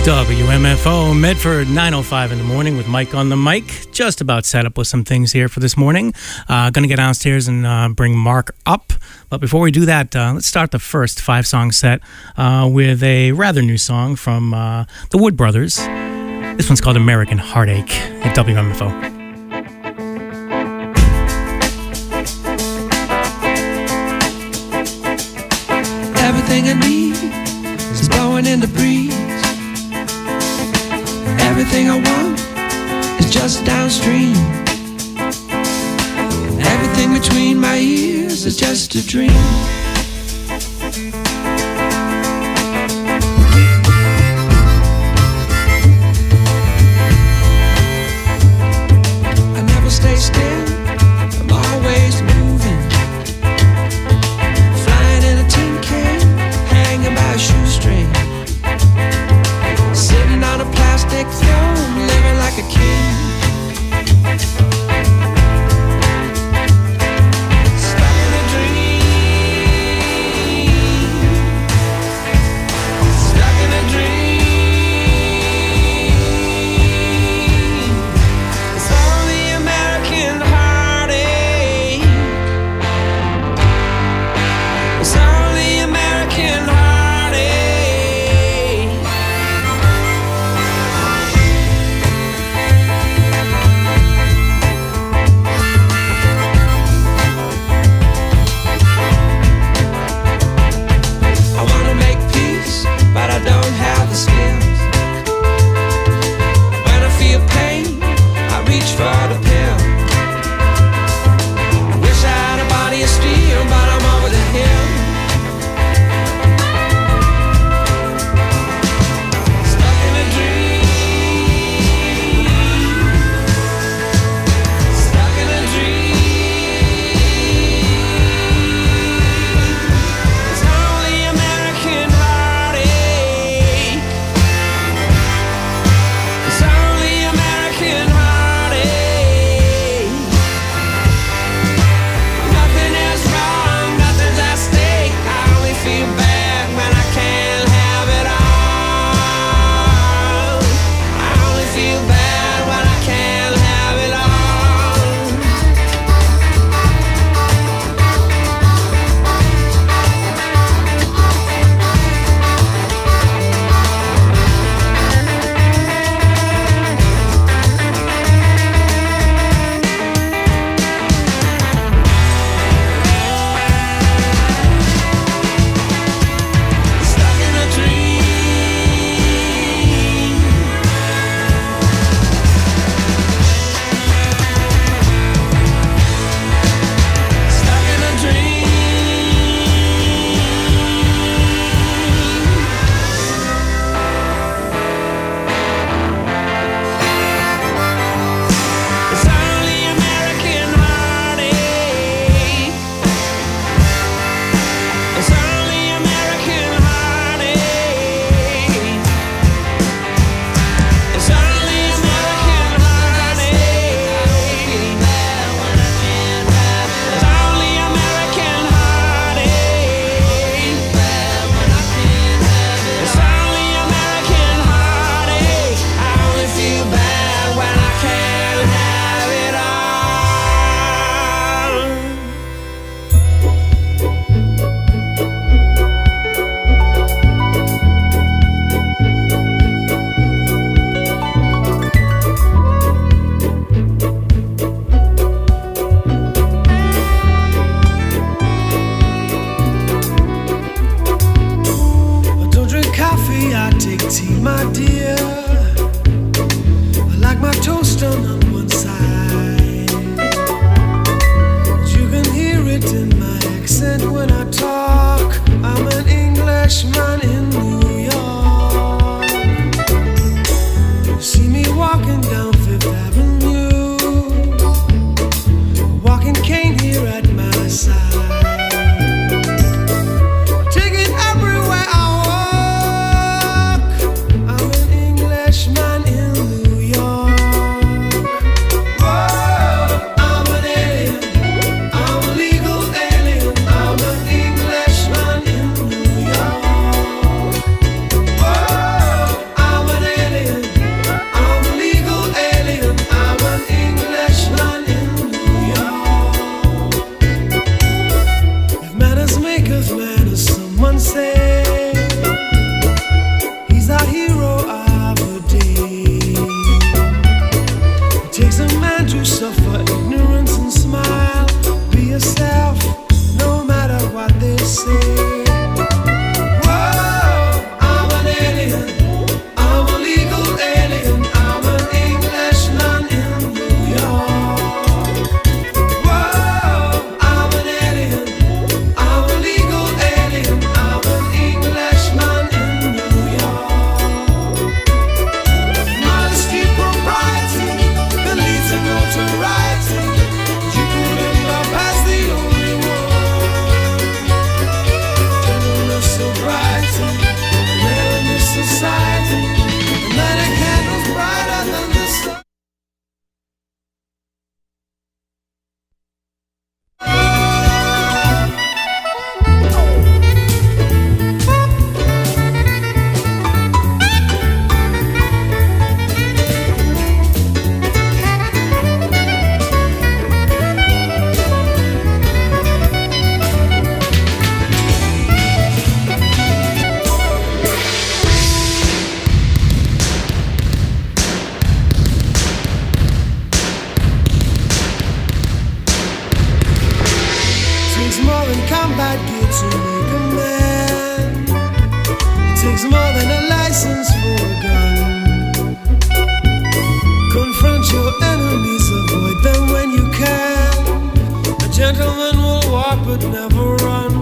WMFO Medford, 9:05 in the morning with Mike on the mic. Just about set up with some things here for this morning. Going to get downstairs and bring Mark up. But before we do that, let's start the first 5-song set with a rather new song from the Wood Brothers. This one's called American Heartache at WMFO. Everything I need is blowing in the breeze. Everything I want is just downstream. Everything between my ears is just a dream. I never stay still, I'm always moving. Flying in a tin can, hanging by a shoestring. Sitting on a plastic throne, living like a king. Stuck in a dream. to suffer ignorance and smile. Be yourself, no matter what they say. Whoa, I'm an alien, I'm a legal alien, I'm an Englishman in New York. Whoa, I'm an alien, I'm a legal alien, I'm an Englishman in New York. Modesty, propriety, that leads to notoriety. You couldn't love past the only one. Gentleness, sobriety, living in this society. And then a candle's brighter than the sun. Takes more than combat gear to make a man. It takes more than a license for a gun. Confront your enemies, avoid them when you can. A gentleman will walk but never run.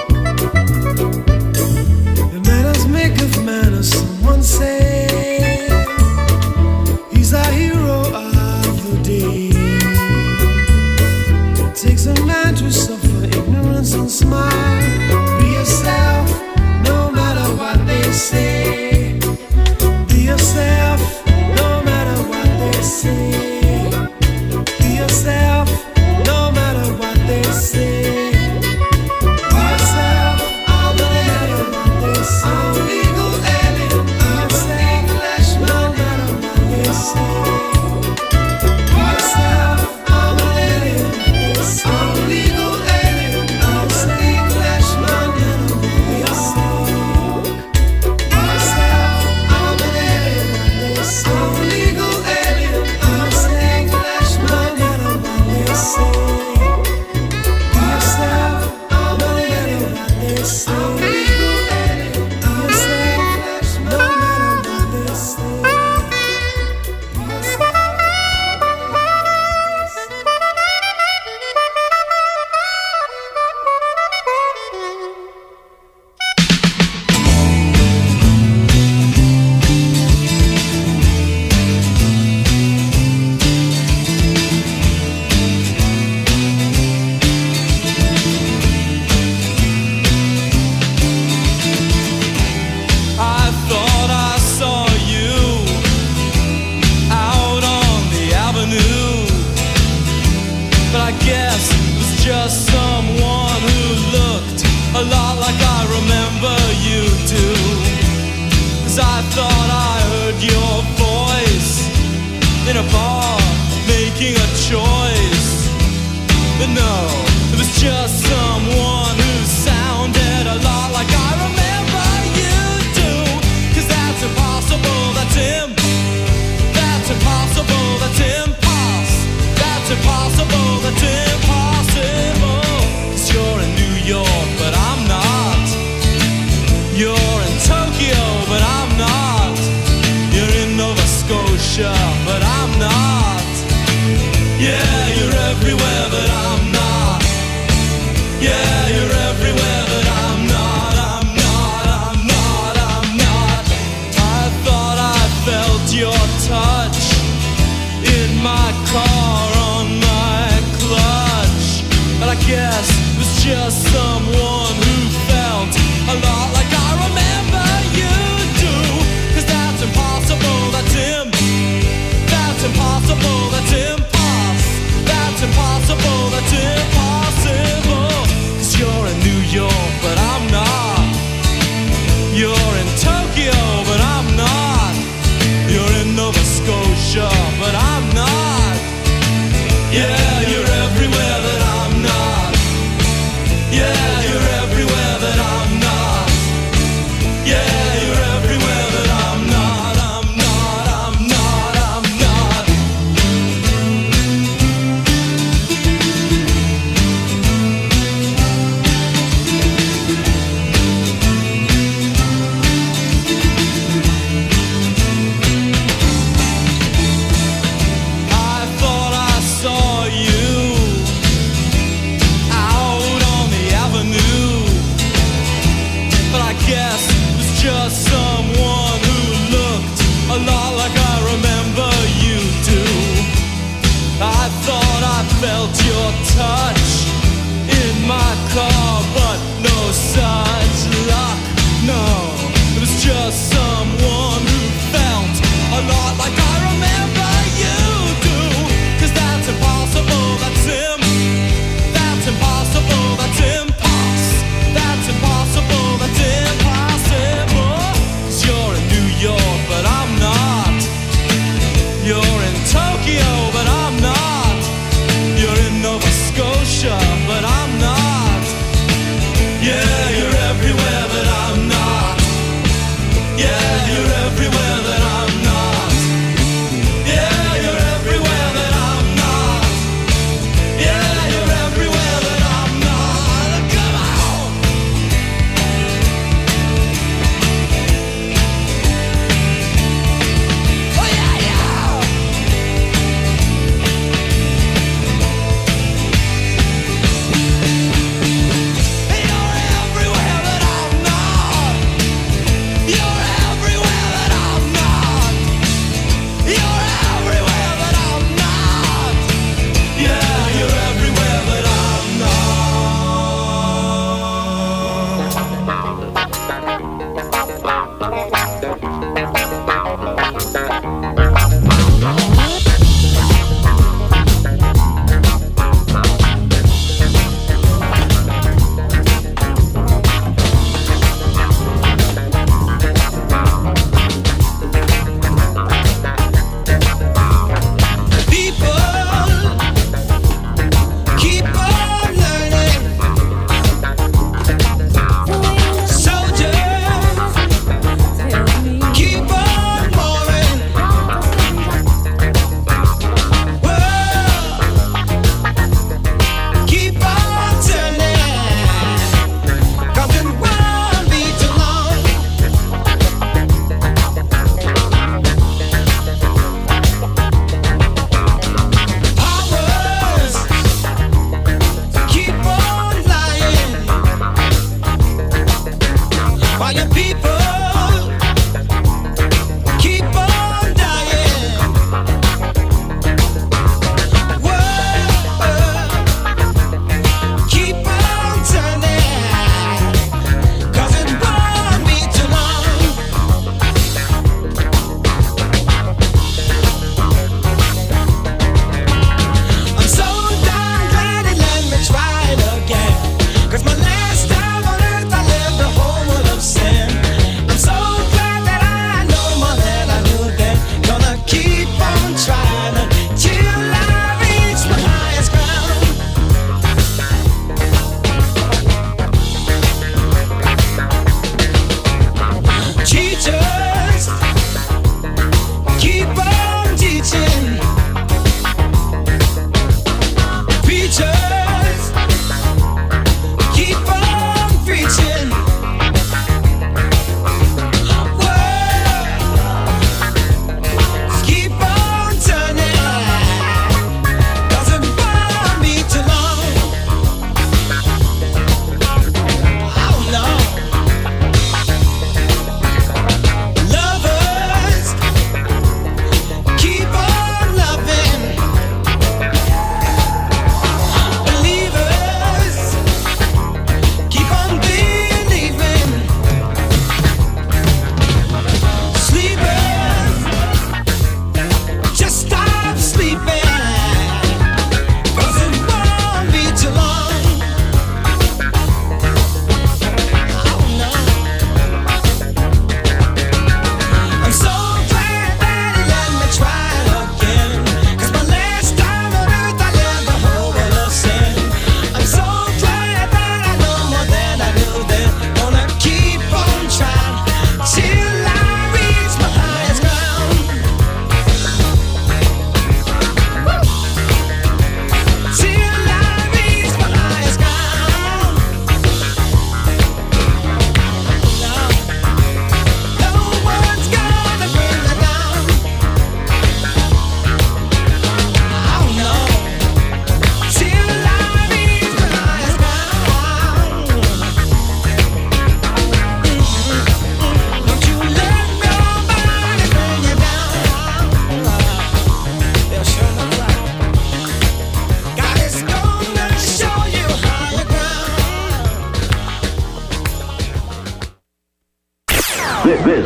The manners make of manners, someone say. He's a hero of the day. It takes a man to suffer ignorance and smile. Be yourself, no matter what they say. Be yourself, no matter what they say. Be yourself, no matter what they say. Be yourself, I'm an alien, I'm a legal alien, I'm an Englishman, no matter what they say. Be yourself, I'm an alien, I'm a legal alien, I'm an Englishman in New York. Be yourself, I'm an alien, I'm a legal alien, I'm an Englishman, no matter what they say. Be yourself, I'm an alien, I'm a legal alien, I'm an Englishman, no matter what they say. Be yourself. I thought I saw you out on the avenue, but I guess it was just someone who looked a lot like I remember you do. 'Cause I thought I heard your voice in a bar making a choice, but no, it was just someone who sounded a lot like I remember you do. 'Cause that's impossible, that's that's impossible, that's that's impossible, that's impossible. 'Cause you're in New York, but I'm not. You're in Tokyo, but I'm not. You're in Nova Scotia, but I'm not. Yeah, you're everywhere, but I'm not. Yeah, you're everywhere, but I'm not. I'm not, I'm not, I'm not. I thought I felt your touch in my car on my clutch, but I guess it was just someone who felt a lot like I remember you do. 'Cause that's impossible, that's impossible, that's that's impossible, that's impossible. 'Cause you're in New York, but I'm not. You're in Tokyo, but I'm not. You're in Nova Scotia, but I'm not. Yeah, you're everywhere, but I'm not. Yeah, you're everywhere. felt your touch in my car, but no such luck, no. It was just someone who felt a lot like I remember you do. 'Cause that's impossible, that's impossible, that's impos. That's impossible, that's impossible. 'Cause you're in New York, but I'm not. You're in Tokyo, but I'm not. You're in Nova Scotia, but I'm not. Yeah, you're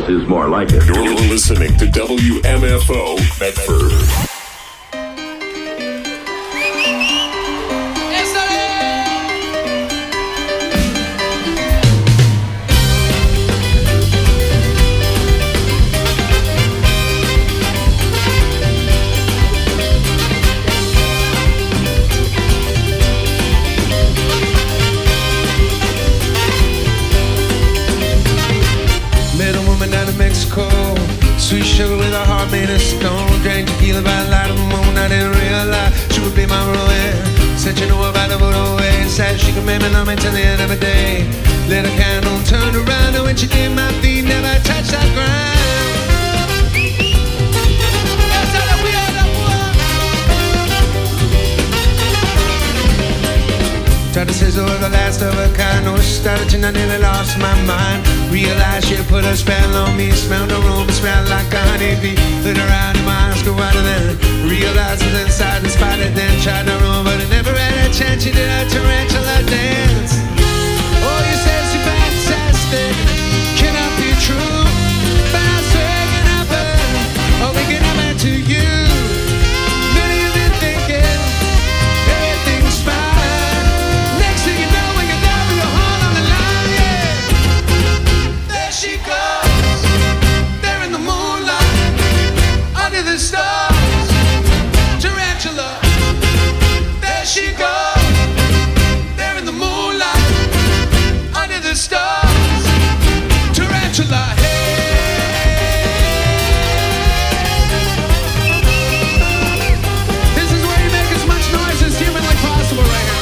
else is more like it. You're listening to WMFO Medford. Sweet sugar with a heart made of stone. Drank tequila by the light of the moon. I didn't realize she would be my ruin. Said you know about the Buddha way. Said she could make me love me till the end of the day. Lit a candle, turned around, and when she did, my feet never touched that ground. Tried to say so was the last of a kind. No started and I nearly lost my mind. Realized she put a spell on me. Smelled the room, smelled like a honeybee. Lit her out in my eyes, go wider than. Realized it was inside and spotted. Then tried to run, but it never had a chance. She did a tarantula dance. Oh, you said she's fantastic. Cannot be true. But I swear it can happen. Oh, we can happen to you. None of you been thinking everything's fine. She goes, there in the moonlight, under the stars, tarantula. There she goes, there in the moonlight, under the stars, tarantula. This is where you make as much noise as humanly possible right here.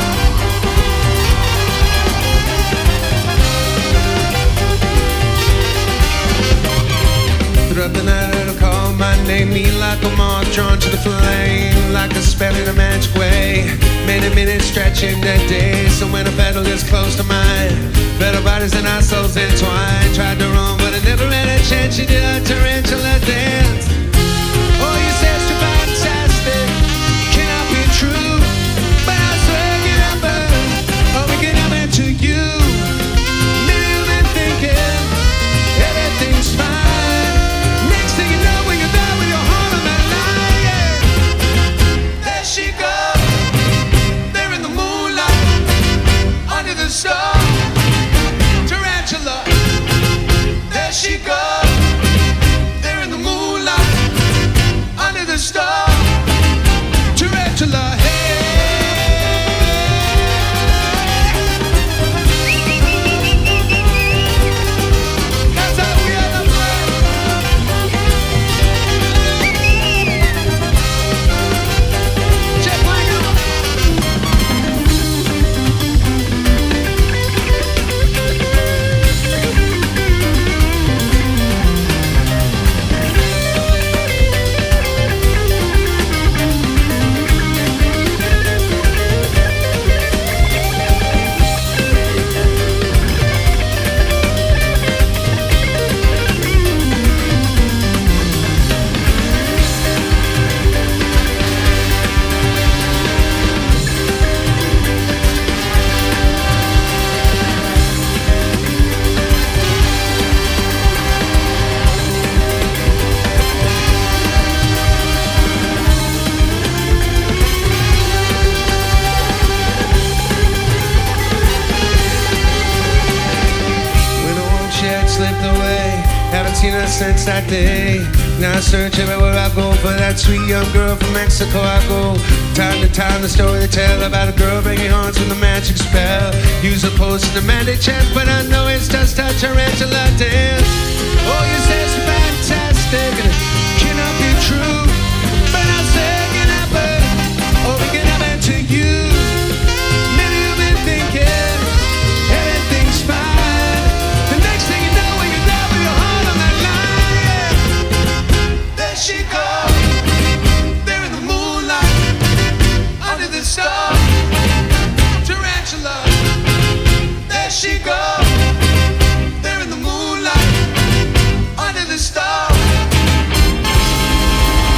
Throughout the night it'll call my name. Me like a moth drawn to the flame. Like a spell in a magic way. Many minutes stretching the day. So when a battle is close to mine, better bodies and our souls entwined. Tried to run but I never had a chance. She did a tarantula dance. Oh, you said she's fantastic. Cannot be true. But I swear it can happen. Oh, we can happen to you. Maybe you've been thinking everything's fine. She goes, there in the moonlight, under the stars, tarantula. There she goes, there in the moonlight, under the stars, tarantula. Since that day, now I search everywhere I go for that sweet young girl from Mexico. I go time to time, the story they tell about a girl breaking hearts with a magic spell. Use a potion to magic chant, but I know it's just a tarantula dance. Oh, you say it's fantastic and it cannot be true, but I say it can happen. Oh, we can happen to you. Maybe you've been thinking everything's fine. The next thing you know, when you're there with your heart on that line. There she goes, there in the moonlight, under the stars, tarantula. There she goes, there in the moonlight, under the stars.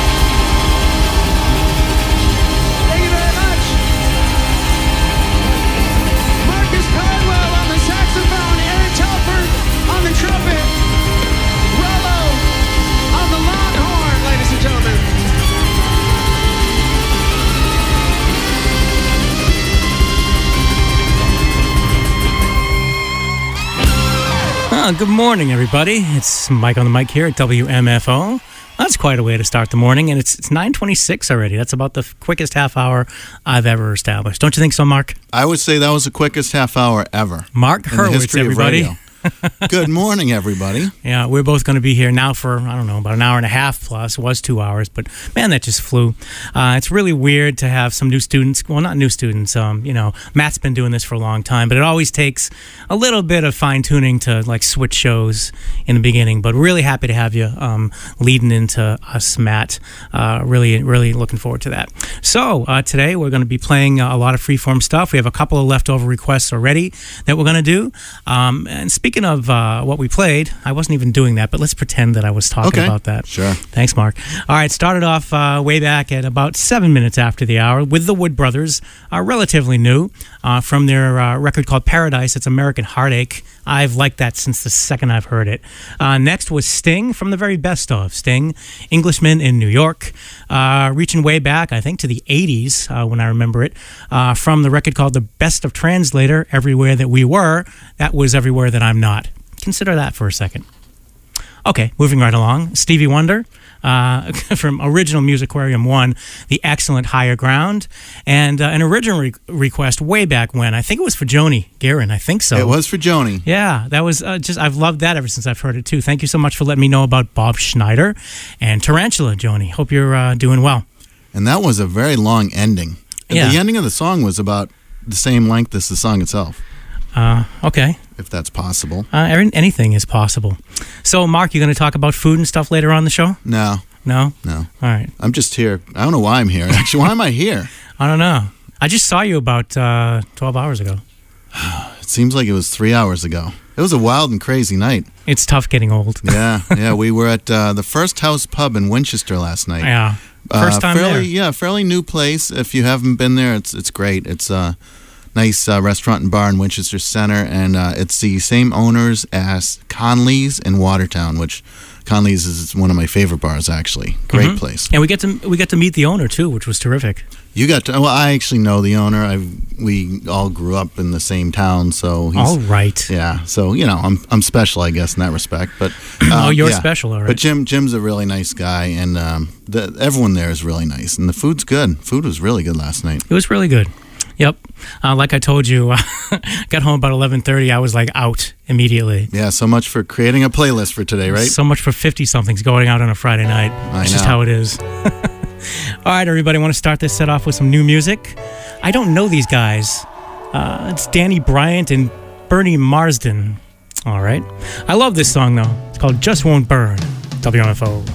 Well, good morning, everybody. It's Mike on the mic here at WMFO. That's quite a way to start the morning, and it's 9:26 already. That's about the quickest half hour I've ever established. Don't you think so, Mark? I would say that was the quickest half hour ever. Mark in the Hurwitz, history of everybody. radio. Good morning, everybody. Yeah, we're both going to be here now for, I don't know, about an hour and a half plus. It was 2 hours, but man, that just flew. It's really weird to have some new students. Well, not new students. Matt's been doing this for a long time, but it always takes a little bit of fine tuning to like switch shows in the beginning. But really happy to have you leading into us, Matt. Really looking forward to that. So today we're going to be playing a lot of freeform stuff. We have a couple of leftover requests already that we're going to do. And speaking of what we played, I wasn't even doing that, but let's pretend that I was talking about that. Sure. Thanks, Mark. All right, started off way back at about 7 minutes after the hour with the Wood Brothers, relatively new, from their record called Paradise. It's American Heartache. I've liked that since the second I've heard it. Next was Sting from the very best of Sting, Englishman in New York, reaching way back, I think, to the 80s when I remember it, from the record called The Best of Translator, Everywhere That We Were. That was Everywhere That I'm Not. Consider that for a second. Okay, moving right along. Stevie Wonder from Original Musicarium 1, the excellent Higher Ground, and an original request way back when. I think it was for Joni Guerin. I think so. It was for Joni. Yeah, that was I've loved that ever since I've heard it too. Thank you so much for letting me know about Bob Schneider and Tarantula, Joni. Hope you're doing well. And that was a very long ending. Yeah. The ending of the song was about the same length as the song itself. Okay. If that's possible. Anything is possible. So, Mark, you going to talk about food and stuff later on the show? No. No? No. All right. I'm just here. I don't know why I'm here. Actually, why am I here? I don't know. I just saw you about 12 hours ago. It seems like it was 3 hours ago. It was a wild and crazy night. It's tough getting old. Yeah. We were at the First House Pub in Winchester last night. Yeah. First time there. Yeah, fairly new place. If you haven't been there, it's great. It's a nice restaurant and bar in Winchester Center, and it's the same owners as Conley's in Watertown, which Conley's is one of my favorite bars, actually. Great place. And we get to meet the owner too, which was terrific. You got to? Well, I actually know the owner. We all grew up in the same town, so he's all right. Yeah, so I'm special, I guess, in that respect. But you're special, all right. But Jim's a really nice guy, and everyone there is really nice, and the food's good. Food was really good last night. It was really good. Yep. Like I told you, got home about 11:30. I was like out immediately. Yeah, so much for creating a playlist for today, right? So much for 50-somethings going out on a Friday night. That's just how it is. All right, everybody, want to start this set off with some new music? I don't know these guys. It's Danny Bryant and Bernie Marsden. All right. I love this song, though. It's called Just Won't Burn. WMFO.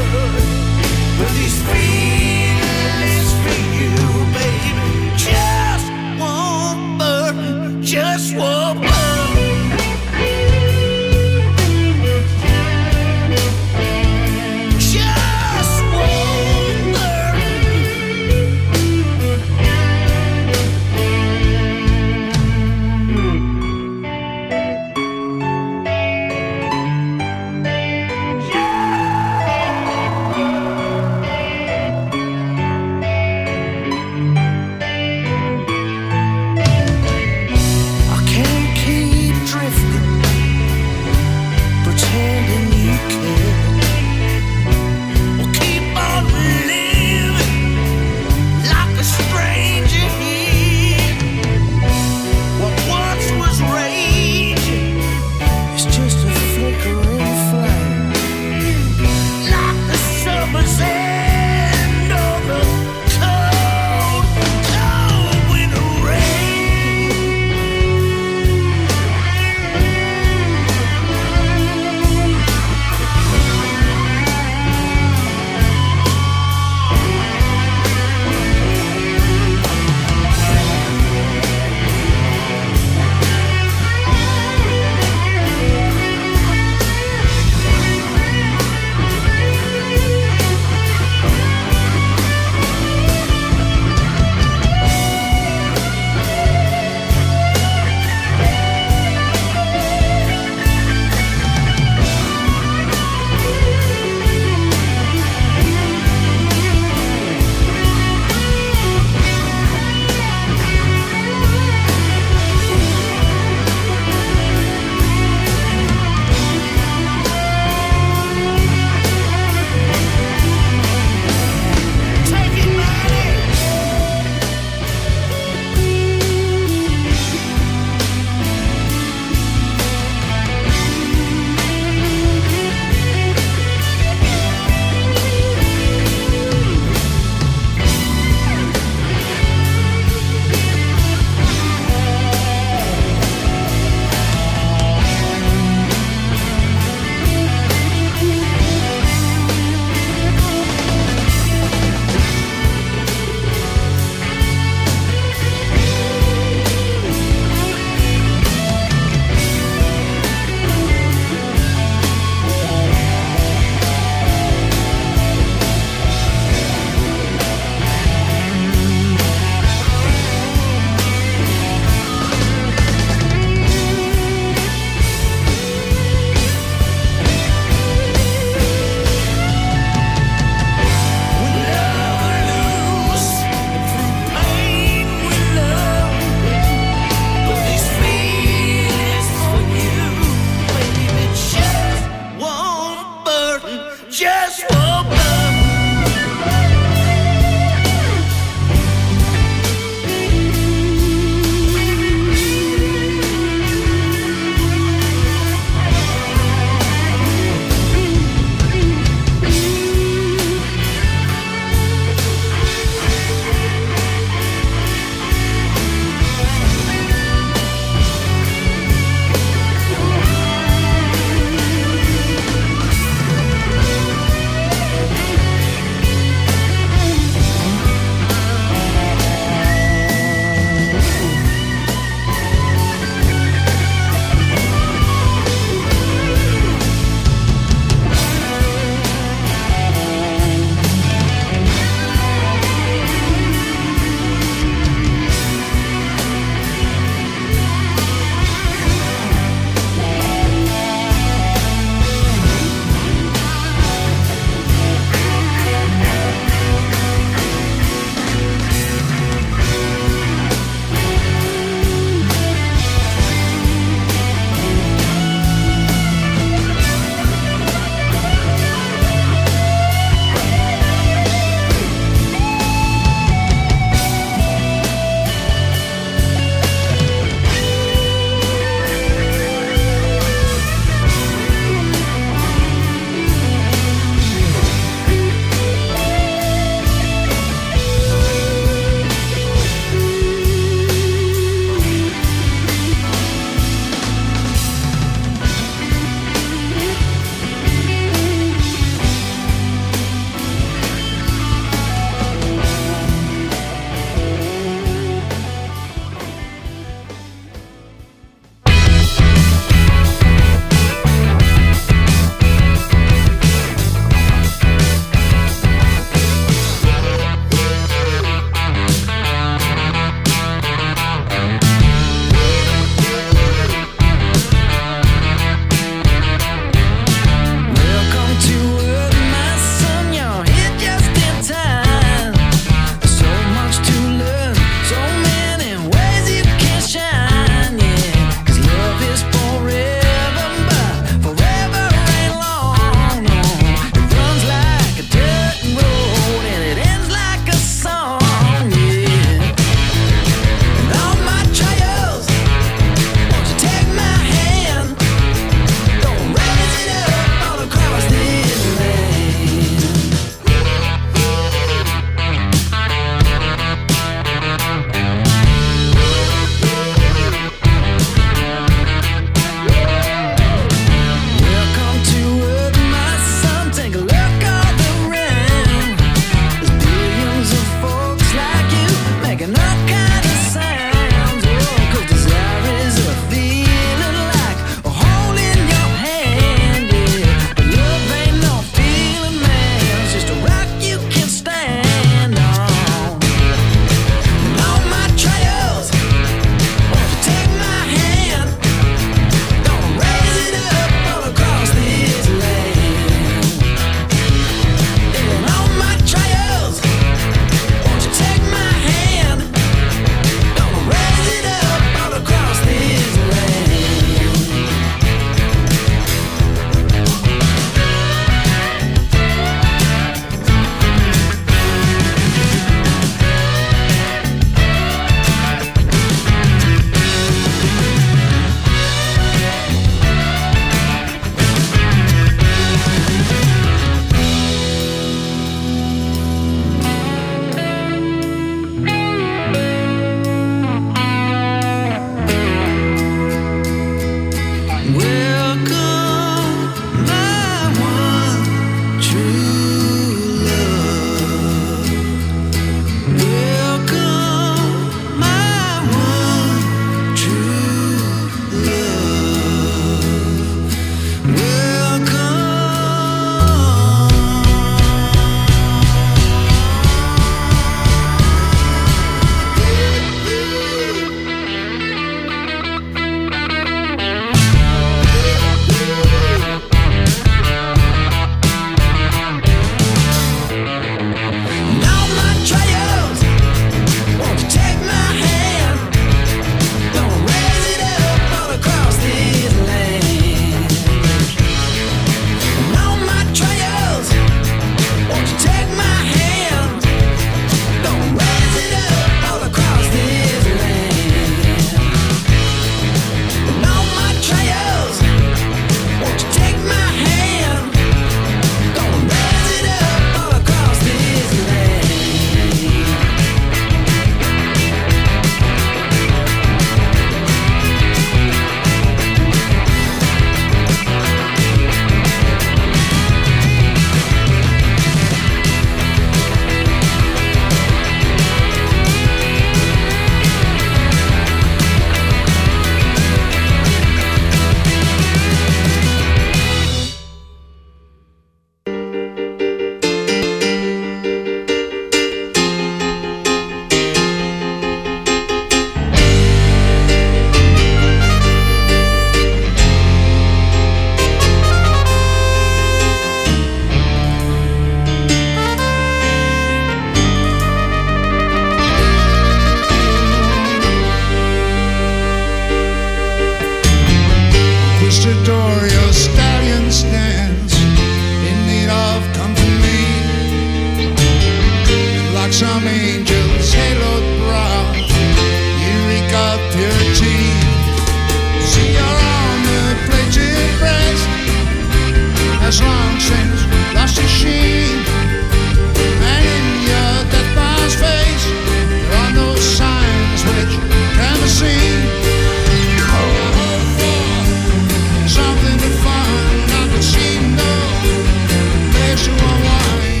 Has long since lost its sheen, and in your death-bound face there are no signs which can be seen. I hope for something to find. I can see no place to unwind.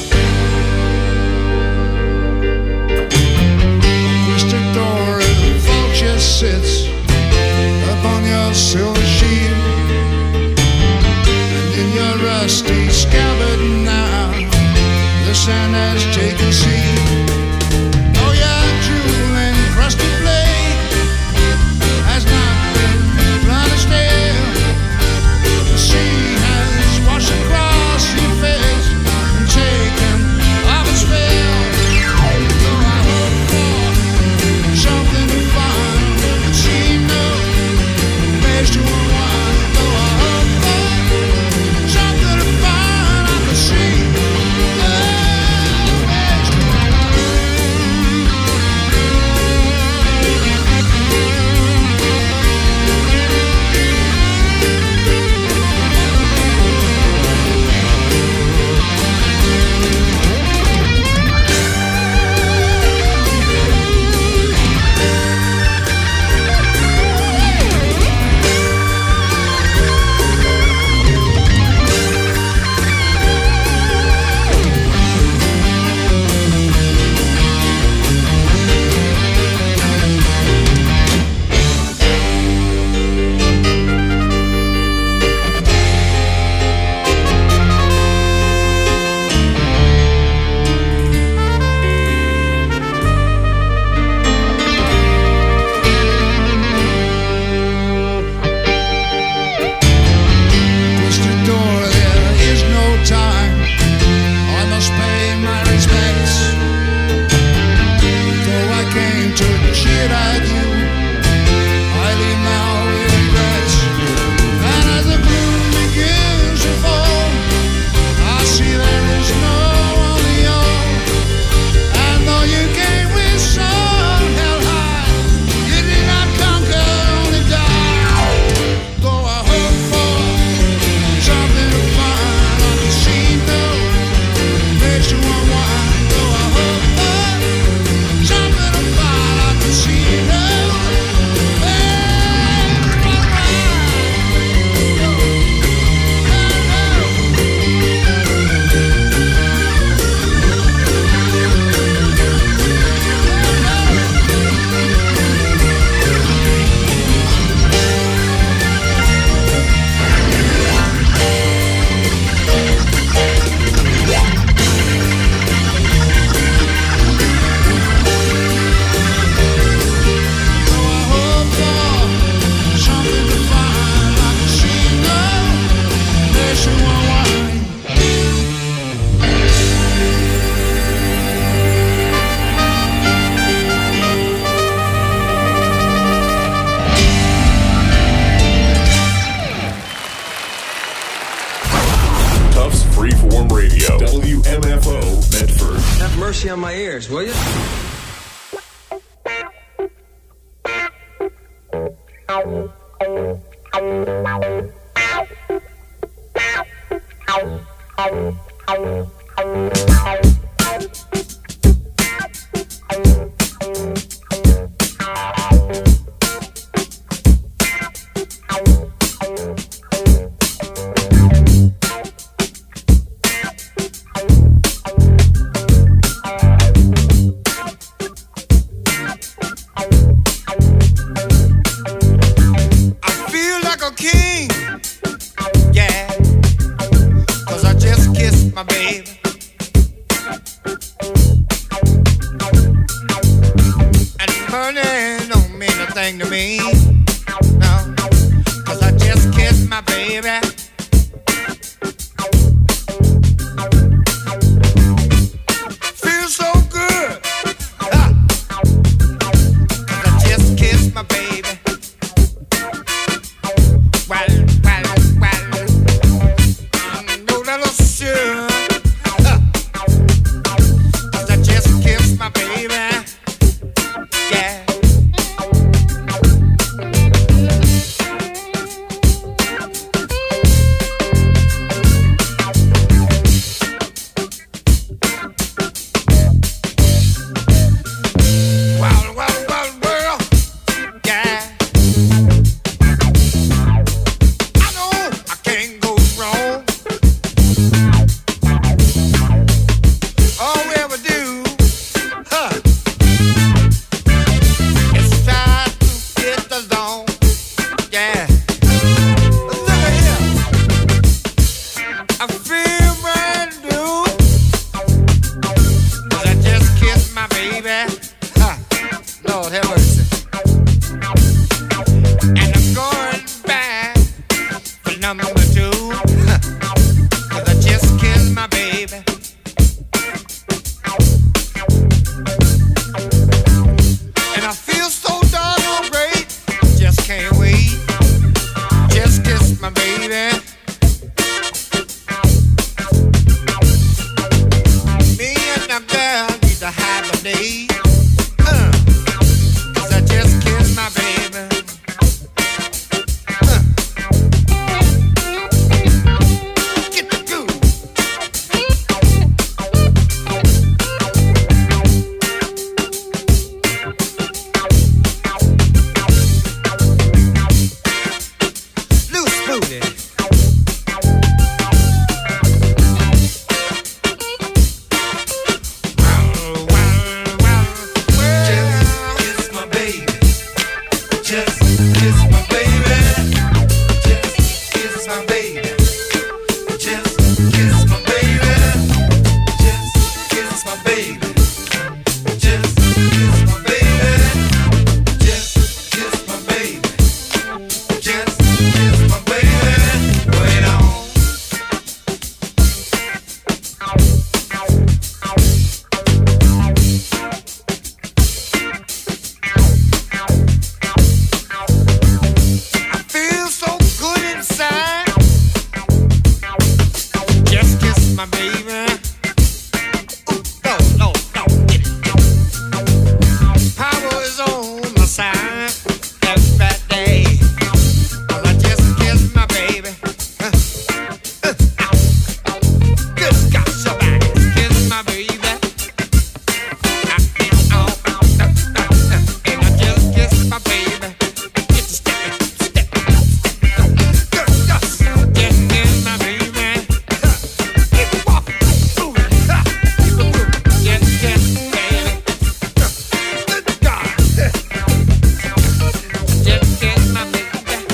Mr. Dora, the vulture sits upon your silver shield. Your rusty scabbard now, the sand has taken seed. Oh, your jewel-encrusted blade has not been bloody stale. The sea has washed across your face and taken off its veil. So I hope for something to find. See no place to unwind. Though I hope for something to find. I can see no place to Freeform Radio, WMFO, Medford. Have mercy on my ears, will you? kiss my baby. Just kiss my baby. Just kiss my baby. Just kiss my baby. Just kiss my baby. Just kiss my baby. Just kiss my baby. Go ahead on. I feel so good inside. Just kiss my baby. Ooh, no, no, no. Power is on my side. That's that day. I just kiss my baby. Good God, somebody kiss my baby. And I just kiss my baby. It's a step, step, good God, just kiss my baby. Keep it walking, moving, keep it moving. Just kiss baby. Good God, just kiss my baby.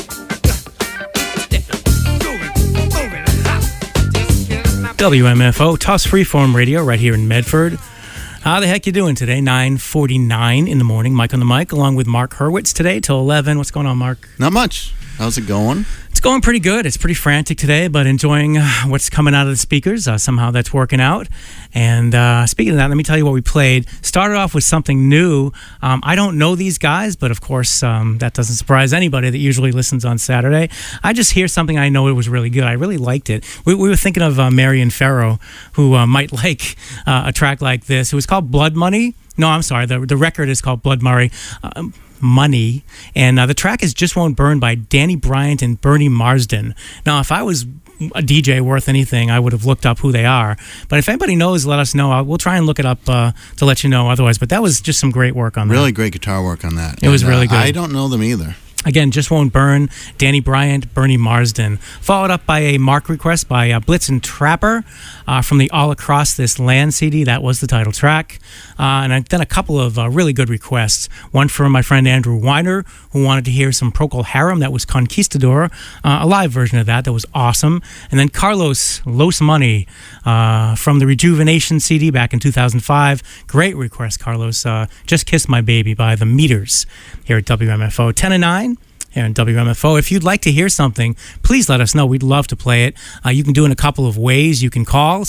Moving, just kiss my baby. WMFO, Toss Freeform Radio, right here in Medford. How the heck you doing today? 9:49 in the morning. Mike on the mic, along with Mark Hurwitz today till 11. What's going on, Mark? Not much. How's it going? It's going pretty good. It's pretty frantic today, but enjoying what's coming out of the speakers. Somehow that's working out. And speaking of that, let me tell you what we played. Started off with something new. I don't know these guys, but of course that doesn't surprise anybody that usually listens on Saturday. I just hear something I know it was really good. I really liked it. We were thinking of Marion Farrow, who might like a track like this. It was called Blood Money. No, I'm sorry. The record is called Blood Money, and the track is Just Won't Burn by Danny Bryant and Bernie Marsden. Now, if I was a DJ worth anything, I would have looked up who they are. But if anybody knows, let us know. We'll try and look it up to let you know otherwise. But that was just some great work on that. Really great guitar work on that. It was really good. I don't know them either. Again, Just Won't Burn, Danny Bryant, Bernie Marsden. Followed up by a Mark request by Blitzen Trapper from the All Across This Land CD. That was the title track. And then a couple of really good requests. One from my friend Andrew Weiner, who wanted to hear some Procol Harum. That was Conquistador, a live version of that. That was awesome. And then Carlos Los Money from the Rejuvenation CD back in 2005. Great request, Carlos. Just Kiss My Baby by The Meters here at WMFO. 10 and 9. Here on WMFO. If you'd like to hear something, please let us know. We'd love to play it. You can do it in a couple of ways. You can call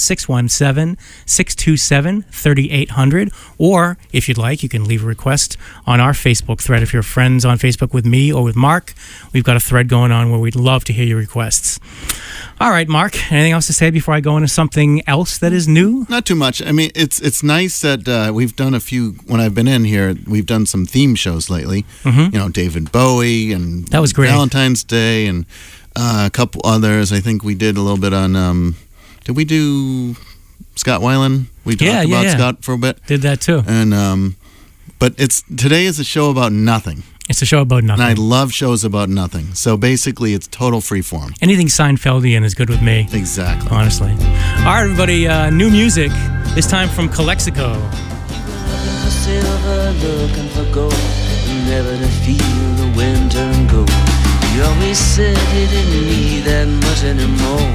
617-627-3800, or if you'd like, you can leave a request on our Facebook thread. If you're friends on Facebook with me or with Mark, we've got a thread going on where we'd love to hear your requests. All right, Mark, anything else to say before I go into something else that is new? Not too much. I mean, it's nice that we've done a few, when I've been in here, we've done some theme shows lately. You know, David Bowie and that was great. Valentine's Day and a couple others. I think we did a little bit on, did we do Scott Weiland? We talked about Scott for a bit. Did that too. And but today is a show about nothing. It's a show about nothing. And I love shows about nothing. So basically, it's total freeform. Anything Seinfeldian is good with me. Exactly. Honestly. All right, everybody, new music, this time from Calexico. Looking for silver, looking for gold, never to feel the wind turn cold. You always said you didn't need that much anymore.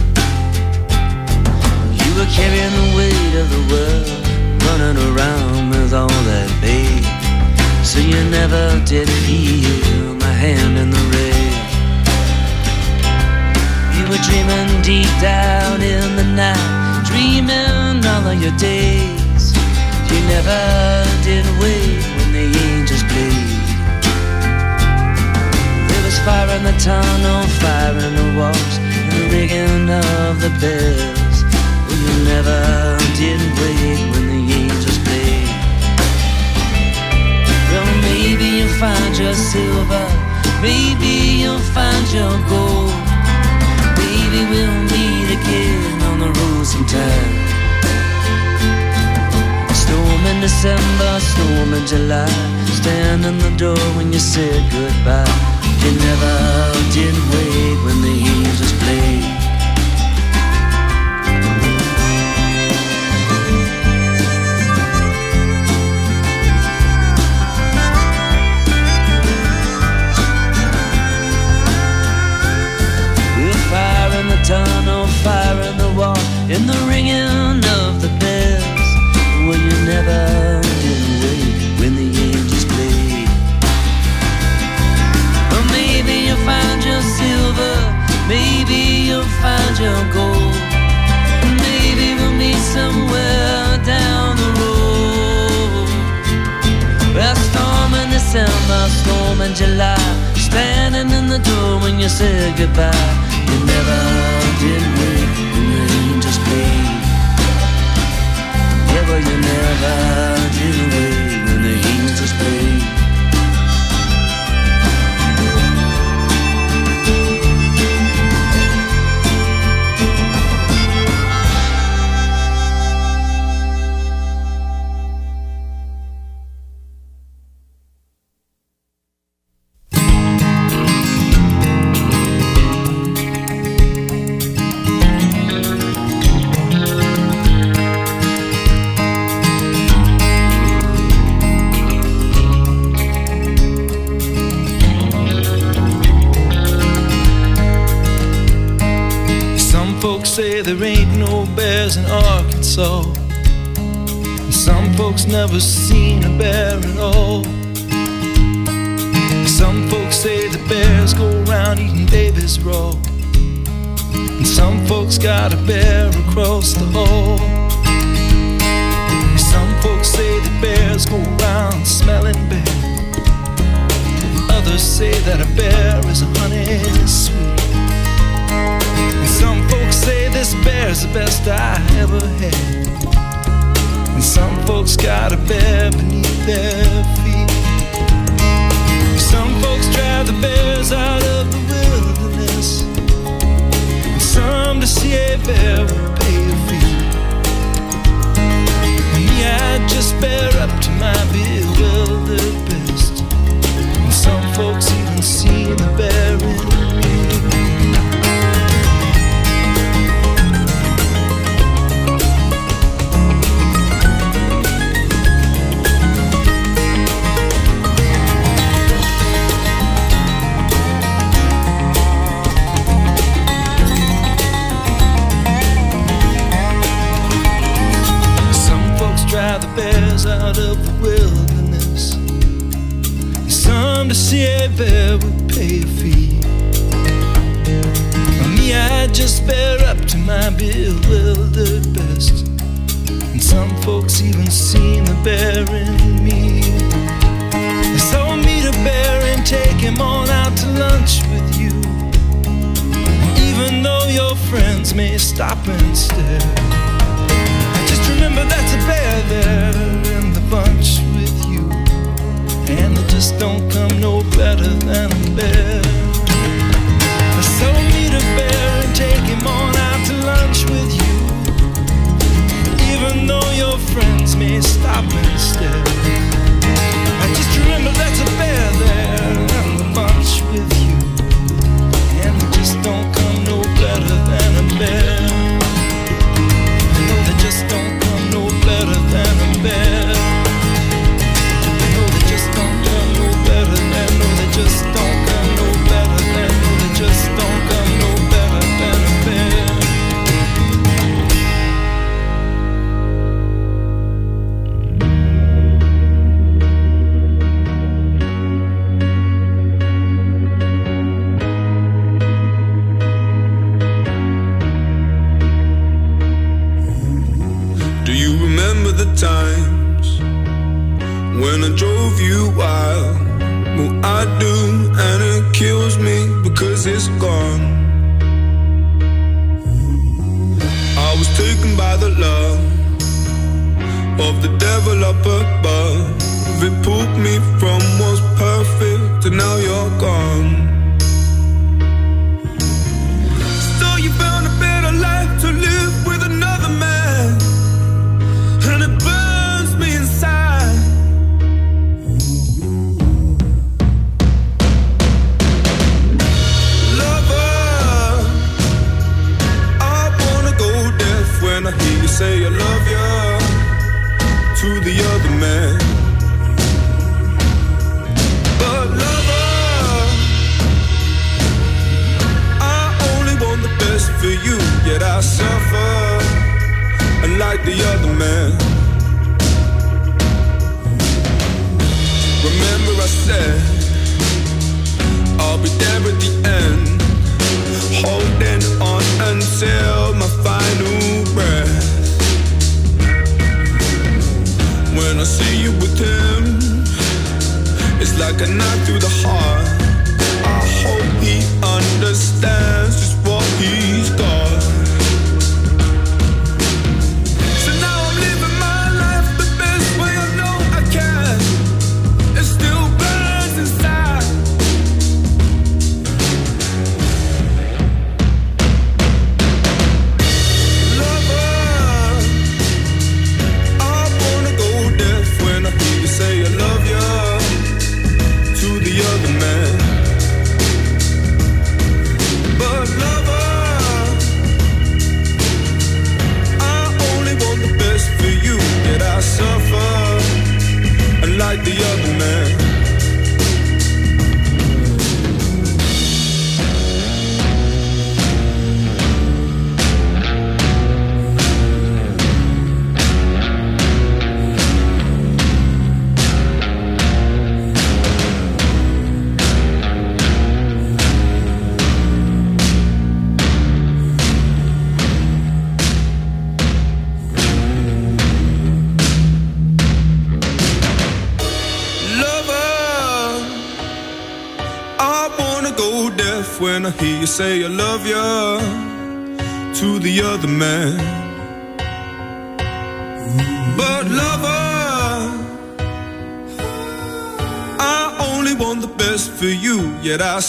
You were carrying the weight of the world, running around with all that babe. So you never did feel my hand in the rain. You were dreaming deep down in the night, dreaming all of your days. You never did wait when the angels played. There was fire in the tunnel, fire in the walls, and the ringing of the bells. Well, you never did wait when the angels played. Well, maybe you'll find your silver, maybe you'll find your gold. Maybe we'll meet again on the road sometime. Storm in December, storm in July, stand in the door when you said goodbye. You never did wait when the angels played. you'll go. Maybe we'll meet somewhere down the road. A storm in December, storm in July, standing in the door when you said goodbye. You never did wait when the angels played. Yeah, but you never did wait when the angels played. Say there ain't no bears in Arkansas. Some folks never seen a bear at all. Some folks say the bears go around eating babies raw. And some folks got a bear across the hall. Some folks say the bears go around smelling bear. Others say that a bear is a honey sweet. Some folks say this bear's the best I ever had. And some folks got a bear beneath their feet. Some folks drive the bears out of the wilderness, and some to see a bear will pay a fee. And me, I just bear up to my bewildered best. And some folks even see the bear in me. Drive the bears out of the wilderness. Some to see a bear would pay a fee. For me, I just bear up to my bewildered best. And some folks even seen the bear in me. So meet a bear and take him on out to lunch with you. Even though your friends may stop and stare, remember that's a bear there in the bunch with you. And they just don't come no better than a bear. So meet a bear and take him on out to lunch with you. Even though your friends may stop and stare, I just remember that's a bear there in the bunch with you. And they just don't come no better than a bear. They just don't come no better than a bear. No, they just don't come no better than. No, they just don't come no better than. No, they just don't come no better than a bear. The times when I drove you wild, well I do, and it kills me because it's gone. I was taken by the love of the devil up above. It pulled me from what's perfect, and now you're gone. So you found a better life to live with another man, and it burns me inside. Lover, I wanna go deaf when I hear you say I love you to the other man. But lover, I only want the best for you, yet I suffer unlike the other man. Remember I said I'll be there at the end, holding on until like a knife through the heart. I hope he understands just what he's got. So now I'm living my life the best way I know I can. It still burns inside. Say I love you to the other man, but lover, I only want the best for you. Yet I suffer unlike the other man. When I hear you say I love you to the other man, but lover, I only want the best for you. Yet I